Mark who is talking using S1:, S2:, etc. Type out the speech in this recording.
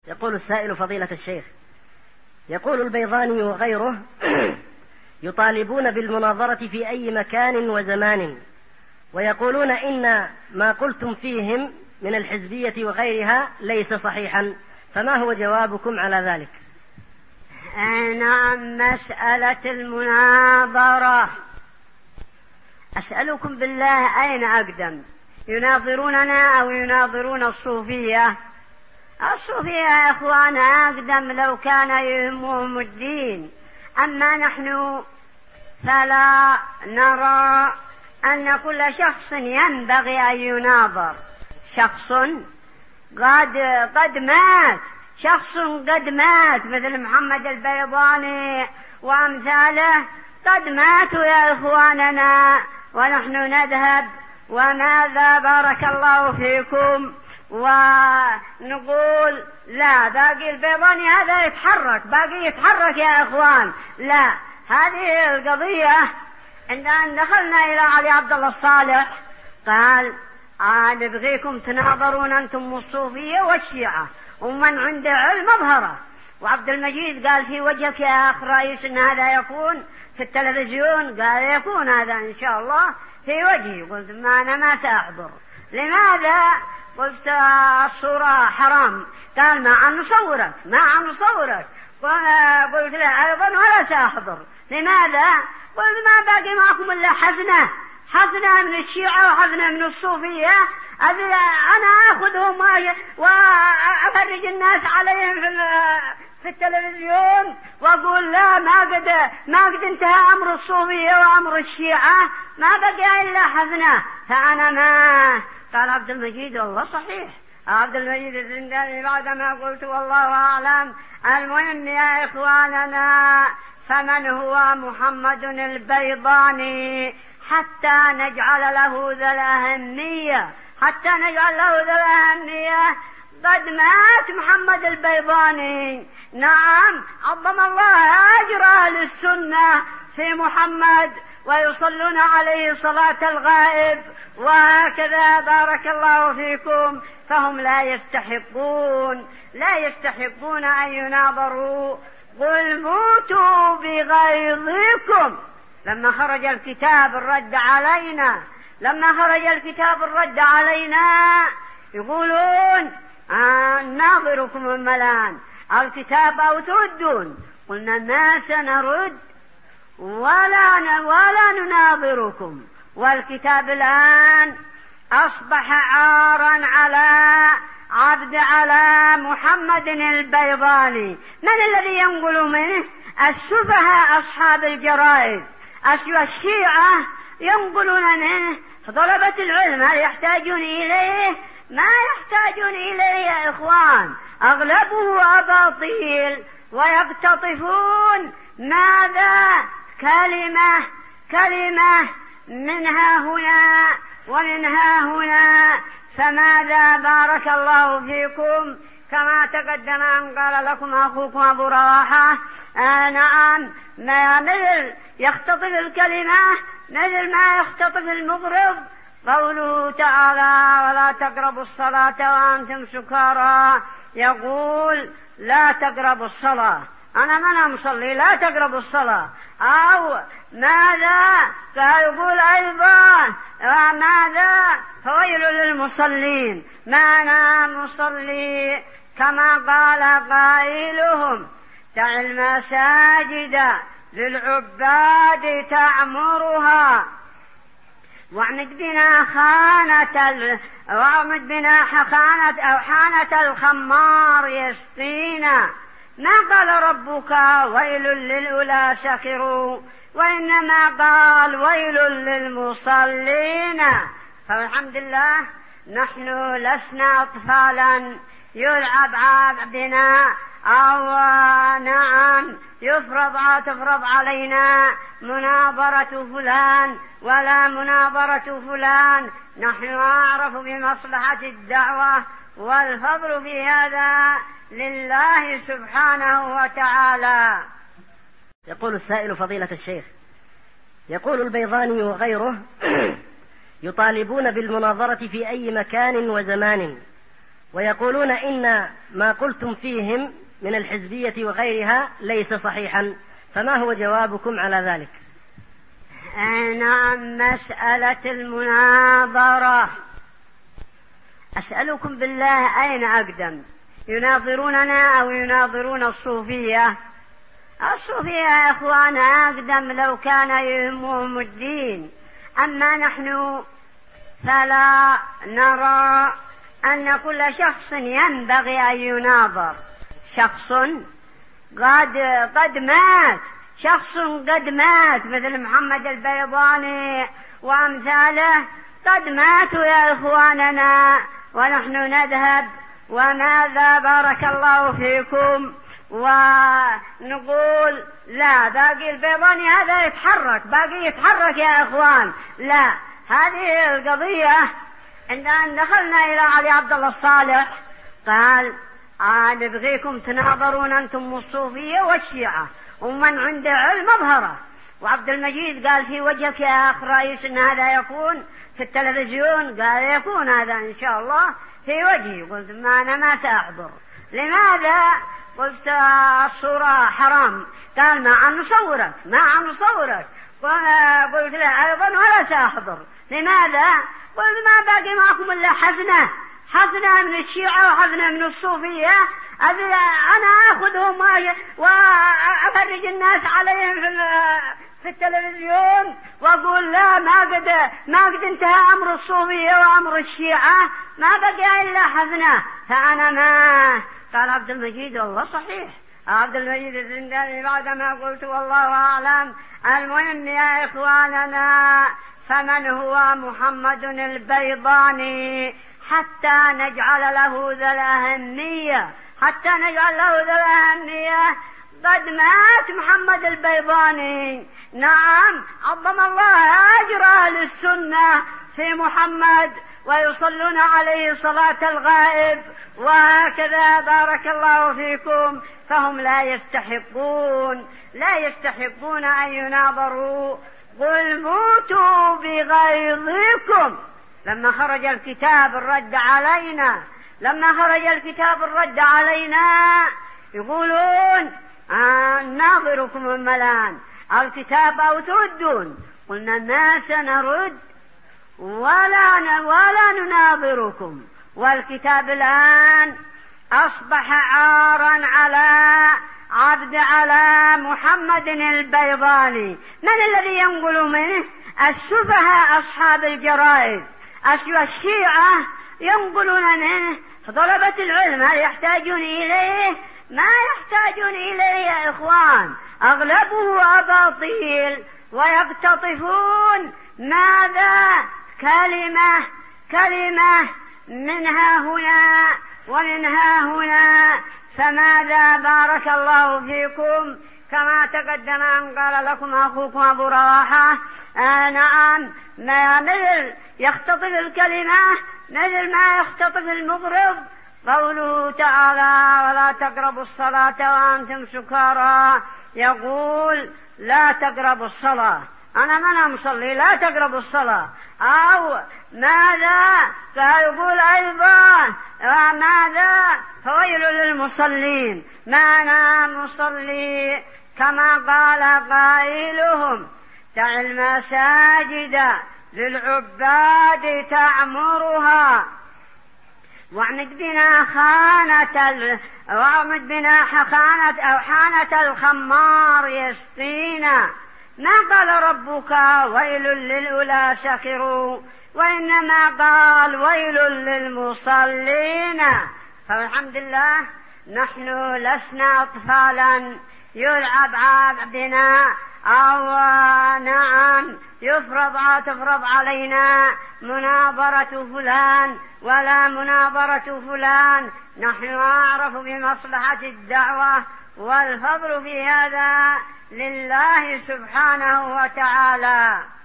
S1: يقول السائل: فضيلة الشيخ، يقول البيضاني وغيره يطالبون بالمناظرة في أي مكان وزمان، ويقولون إن ما قلتم فيهم من الحزبية وغيرها ليس صحيحا، فما هو جوابكم على ذلك؟
S2: نعم، مسألة المناظرة أسألكم بالله أين أقدم، يناظروننا أو يناظرون الصوفية؟ الصوفية يا إخوانا أقدم لو كان يهمهم الدين، أما نحن فلا نرى أن كل شخص ينبغي أن يناظر. شخص قد مات، شخص قد مات مثل محمد البيضاني وأمثاله، قد ماتوا يا إخواننا ونحن نذهب وماذا بارك الله فيكم ونقول لا باقي البيضاني هذا يتحرك، باقي يتحرك يا إخوان. لا، هذه القضية عندما دخلنا إلى علي عبد الله الصالح قال نبغيكم تناظرون أنتم الصوفية والشيعة ومن عنده علم أظهره. وعبد المجيد قال في وجهك يا أخ رئيس إن هذا يكون في التلفزيون، قال يكون هذا إن شاء الله في وجهي. قلت أنا ما سأحضر. لماذا؟ قلت الصورة حرام. قال ما عن نصورك. قلت لا أيضا ولا سأحضر. لماذا؟ قلت ما باقي معكم إلا حزنة من الشيعة وحزنة من الصوفية، أنا أخذهم وأفرج الناس عليهم في التلفزيون وأقول لا ما قد انتهى أمر الصوفية وأمر الشيعة، ما بقي إلا حزنة. فأنا ما قال عبد المجيد والله صحيح. عبد المجيد الزنداني بعدما قلت والله أعلم. المهم يا إخواننا، فمن هو محمد البيضاني حتى نجعل له ذا الأهمية؟ قد مات محمد البيضاني. نعم، عظم الله أجر أهل السنة في محمد ويصلون عليه صلاة الغائب، وهكذا بارك الله فيكم. فهم لا يستحقون أن يناظروا. قل موتوا بغيظكم. لما خرج الكتاب الرد علينا يقولون ناظركم الآن الكتاب أو تردون. قلنا ما سنرد ولا نناظركم، والكتاب الآن أصبح عارا على محمد البيضاني. من الذي ينقل منه؟ السفهاء أصحاب الجرائد، الشيعة ينقلون منه. فطلبة العلم هل يحتاجون إليه؟ ما يحتاجون إليه يا إخوان، أغلبه أباطيل ويقتطفون ماذا؟ كلمة منها هنا ومنها هنا. فماذا بارك الله فيكم؟ كما تقدم أن قال لكم أخوكم أبو رواحة نعم، مثل يختطف الكلمة مثل ما يختطف المغرب. قوله تعالى ولا تقربوا الصلاة وأنتم سكارى، يقول لا تقربوا الصلاة، أنا من مصلي لا تقربوا الصلاة. أو ماذا؟ فيقول أيضا ماذا؟ فويل للمصلين، ما أنا مصلي. كما قال قائلهم دع المساجد للعباد تعمرها واعمد بنا حانة الخمار يسقينا. ما قال ربك ويل للأولى سكروا، وإنما قال ويل للمصلين. فالحمد لله نحن لسنا أطفالا يلعب بنا أو نعم تفرض علينا مناظرة فلان ولا مناظرة فلان. نحن أعرف بمصلحة الدعوة، والفضل في هذا لله سبحانه وتعالى.
S1: يقول السائل: فضيلة الشيخ، يقول البيضاني وغيره يطالبون بالمناظرة في أي مكان وزمان، ويقولون إن ما قلتم فيهم من الحزبية وغيرها ليس صحيحا، فما هو جوابكم على ذلك؟
S2: نعم، مسألة المناظرة أسألكم بالله أين أقدم، يناظروننا أو يناظرون الصوفية؟ الصوفية يا إخوان أقدم لو كان يهمهم الدين، أما نحن فلا نرى أن كل شخص ينبغي أن يناظر. شخص قد مات، شخص قد مات مثل محمد البيضاني وأمثاله، قد ماتوا يا إخواننا ونحن نذهب وماذا بارك الله فيكم ونقول لا باقي البيضاني هذا يتحرك، باقي يتحرك يا إخوان. لا، هذه القضية عندما دخلنا إلى علي عبد الله الصالح قال نبغيكم تناظرون أنتم الصوفية والشيعة ومن عنده علم أظهره. وعبد المجيد قال في وجهك يا أخ رئيس إن هذا يكون في التلفزيون، قال يكون هذا إن شاء الله في وجهي. قلت أنا ما سأحضر. لماذا؟ قلت الصورة حرام. قال ما عن نصورك. قلت لا أيضا ولا سأحضر. لماذا؟ قلت ما باقي معكم إلا حزنة من الشيعة وحزنة من الصوفية، أنا أخذهم وأفرج الناس عليهم في التلفزيون وأقول لا ما قد انتهى أمر الصوفية وأمر الشيعة، ما بقي إلا حزنة. فأنا ما قال عبد المجيد والله صحيح. عبد المجيد الزنداني بعدما قلت والله أعلم. المهم يا إخواننا، فمن هو محمد البيضاني حتى نجعل له ذا الأهمية؟ قد مات محمد البيضاني. نعم، عظم الله أجر أهل السنة في محمد ويصلون عليه صلاة الغائب، وهكذا بارك الله فيكم. فهم لا يستحقون أن يناظروا. قل موتوا بغيظكم. لما خرج الكتاب الرد علينا يقولون ناظركم الآن الكتاب أو تردون. قلنا ما سنرد ولا نناظركم، والكتاب الآن أصبح عارا على محمد البيضاني. من الذي ينقل منه؟ السفهاء أصحاب الجرائد، الشيعة ينقلون منه. طلبة العلم هل يحتاجون إليه؟ ما يحتاجون إليه يا إخوان، أغلبه أباطيل ويقتطفون ماذا؟ كلمة منها هنا ومنها هنا. فماذا بارك الله فيكم؟ كما تقدم أن قال لكم أخوكم أبو رواحة نعم، مثل يختطف الكلمة مثل ما يختطف المغرب. قوله تعالى ولا تقربوا الصلاة وأنتم سكارى، يقول لا تقربوا الصلاة، أنا من مصلي لا تقربوا الصلاة. أو ماذا؟ فيقول أيضا ماذا؟ فويل للمصلين، ما أنا مصلي. كما قال قائلهم دع المساجد للعباد تعمرها واعمد بنا حانة الخمار يسقينا. ما قال ربك ويل للأولى سكروا، وإنما قال ويل للمصلين. فالحمد لله نحن لسنا أطفالا يلعب بنا أو نعم تفرض علينا مناظرة فلان ولا مناظرة فلان. نحن أعرف بمصلحة الدعوة، والفضل في هذا لله سبحانه وتعالى.